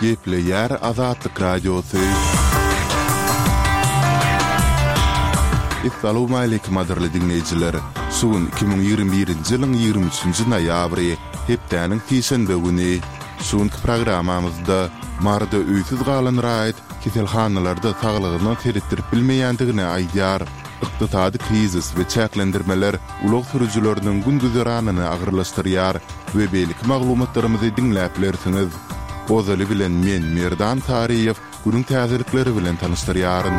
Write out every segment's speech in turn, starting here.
Geple yer Azatlık Radyosu. Assalamu alaykum adirli dinleyiciler. Sugun 2021-nji ýylyň 23-nji noýabry hepdäniň Perşembe güni. Sugunky programamyzda marda öýsüz galan raýat kiselhanlarda saglygyny teretdirip bilmeýändigine aýdýar. Iqtisadi krizis we çäklendirmeler ulug sürüjüleriniň gündüzeranyny agyrlaşdyrýar we beýlik maglumatlarymyzy dinläp bilersiňiz. Ozaly bilen men Merdan Tariýew günüň täzelikleri bilen tanışdyrýaryn.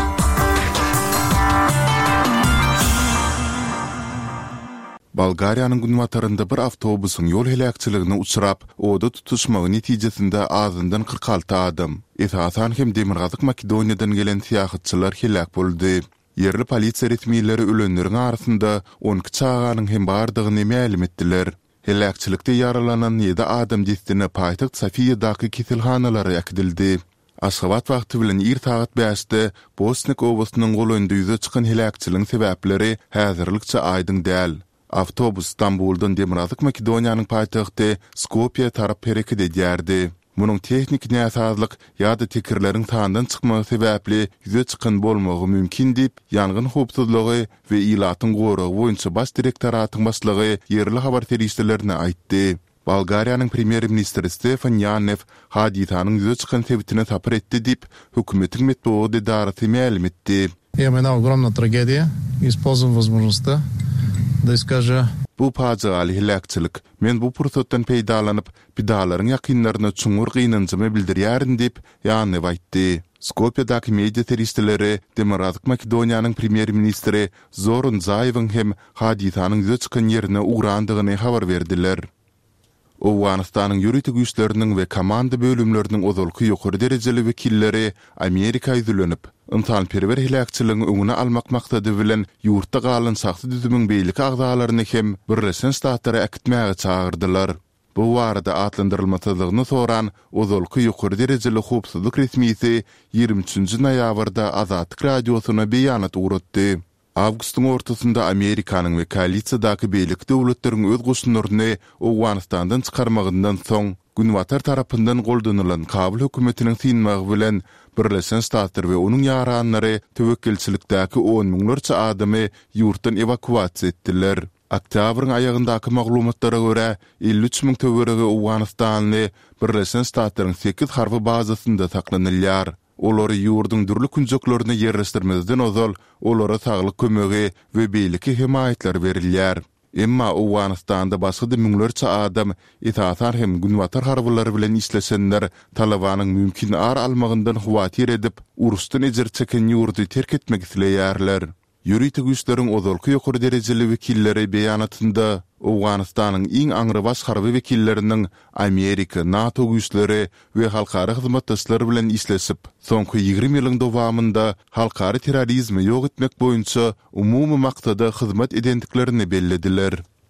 Bulgariýanyň günwatarynda bir awtobusyň ýol helakçylygyna uçrap, oda tutuşmagy netijesinde azyndan 46 adam, esasan hem Demirgazyk Makedoniýadan gelen syýahatçylar helak boldy. Yerli polisiýa resmiýetleri ölenleriň arasynda 12 çağanyň hem bardygyny ma'lum etdiler. Helakçylykda yaralanan 7 adam jesdine paýtaxt Sofiýadaky kiselhanalary ýakdyldy. Aşgabat wagty bilen irtagat 5-de Bosnik oblastynyň golundy ýüze çykan helakçylygyň sebäpleri häzirlikçe aýdyň däl. Avtobus Stambuldan Demirgazyk Makedoniýanyň paýtagty Skopje tarap harekat edýärdi. Munyň tehnik näsazlyk ýa-da tekirleriň tandan çykmagy sebäpli ýüze çykan bolmagy mümkin diýip ýangyn howpsuzlygy we ilatyň goragy boýunça baş direktoratyň başlygy yerli habar terişlerine aýtdy. Bulgariýanyň premier ministri Stefan Yanev hadisanyň ýüze çykan sebäpine tapyr etdi diýip hökümetiň medeniýet idarasy ma'lum etdi. Имаме една огромна трагедия. Използвам възможността da iskaja bu pajaly helakçylyk. Men bu pursatdan peýdalanyp bidalaryň ýakynlaryna çuňur gynanjymy bildirýärin diýip ýany aýtdy. Skopjedaky media terişleri Demirgazyk Makedoniýanyň premier ministri Zoran Zaýewiň hem hadisanyň ýüze çykan ýerine ugrandygyny habar berdiler. Owganystanyň ýuridik güýçleriniň we komanda bölümleriniň ozalky ýokary derejeli wekilleri Amerika ýüzlenip, ymtanperwer helakçylygyň öňüne almak maksady bilen ýurtda galan saksy düzümiň beýlik agdalaryny hem Birleşen Ştatlara äkitmäge çağırdylar. Bu warada atlandyrylmasyzlygyny soran ozalky ýokary derejeli howpsuzlyk resmiýeti 23-nji noýabrda Azatlyk radiosyna beýanat ugrutdy. Awgustyň ortasynda Amerikanyň we koalisiýadaky beýlik döwletleriň öz goşunlaryny Owganystandan çykarmagyndan soň Günwatar tarapyndan goldanylan Kabul hökümetiniň synmagy bilen Birleşen Ştatlar we onuň ýaranlary töwekkilçilikdäki 10 miňlerçe adamy ýurtdan evakuasiýa etdiler. Oktýabryň aýagyndaky maglumatlara görä 53 miň töweregi Owganystanly Birleşen Ştatlaryň 8 harby bazasynda saklanylýar. Olary ýurdun dürli künjeklerini ýerleşdirmezden ozal, olara saglyk kömegi we beýliki himayetler berilýär. Emma Owganystanda başga da miňlerçe adam esasan hem günwatar harbylary bilen işleşenler Talabanyň mümkin ar almagyndan huwatir edip, urusdan ejer çeken ýurdy terk etmek isleýärler. Ýuridik güýçleriň ozalky ýokary derejeli wekilleri beýanatynda Owganystanyň iň aňrybaş harby wekilleriniň Amerika, NATO güýçleri we halkara hyzmatdaşlary bilen işleşip, soňky 20 ýylyň dowamında halkara terrorizmi ýok etmek boýunça umumy maksada hyzmat edendiklerini bellediler.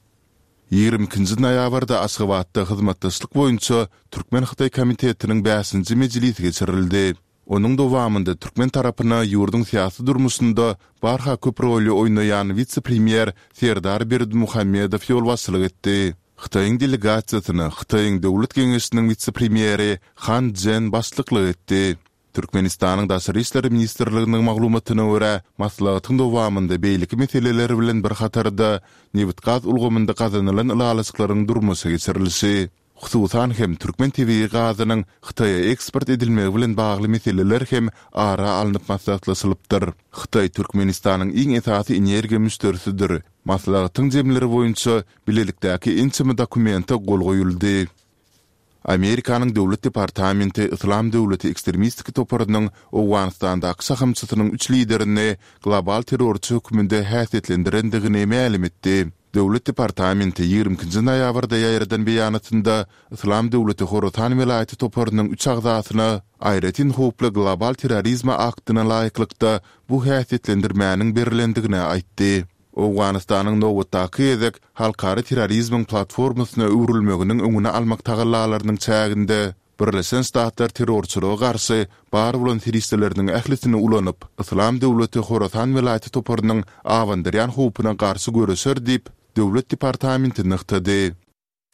22-nji noýabrda Aşgabatda hyzmatdaşlyk boýunça Türkmen-Hytaý komitetiniň 5-nji mejlisi geçirildi. Onun dowamında Türkmen tarapyna ýurdun syýasy durmuşynda barha köp rol oýnaýan vice-premier Serdar Berdimuhammedow ýolbaşçylyk etdi. Hytaýyň delegasiýasyny Hytaýyň döwlet geňeşiniň vice-premieri Han Jen başlyklyk etdi. Türkmenistanyň daşary işleri ministrliginiň maglumatyna görä, maslahatyň dowamında beýlik meseleler bilen bir hatarda newit gaz ulgamynda gazanylan ýalyşyklaryň durmuşy geçirilýär. Hususan hem Türkmen TV gazynyň Hytaýa eksport edilmegi bilen bagly meseleler hem ara alınıp maslahatlaşylypdyr. Hytaý Türkmenistanyň iň esasy energiýa müşterisidir. Maslahatyň jemleri boýunça bilelikdäki ençimi dokumenta gol goýuldy. Amerikanyň döwlet departamenti Islam döwleti ekstremistiki toparynyň Owganystanda sahamçysynyň 3 liderini global terrorçy höküminde häsiýetlendirendigini ma'lum etdi. Döwlet departamenti 20-nji noýabrda ýaýradan beýanatynda Islam döwleti Horasan welaýaty toparynyň 3 agzasyna aýratyn howply global terrorizm aktyna laýyklykda bu häsiýetlendirmäniň berilendigine aýtdy. Owganystanyň nowatdaky edek halkara terrorizm platformasyna öwrülmeginiň öňüne almak tagallalarynyň çäginde Birleşen Ştatlar terrorçylyga garşy bar bolan teristleriniň ählisini ulanyp, Islam döwleti Horasan welaýaty toparynyň awandyrýan howpuna garşy göreşer diýip döwlet departamenti nyktady.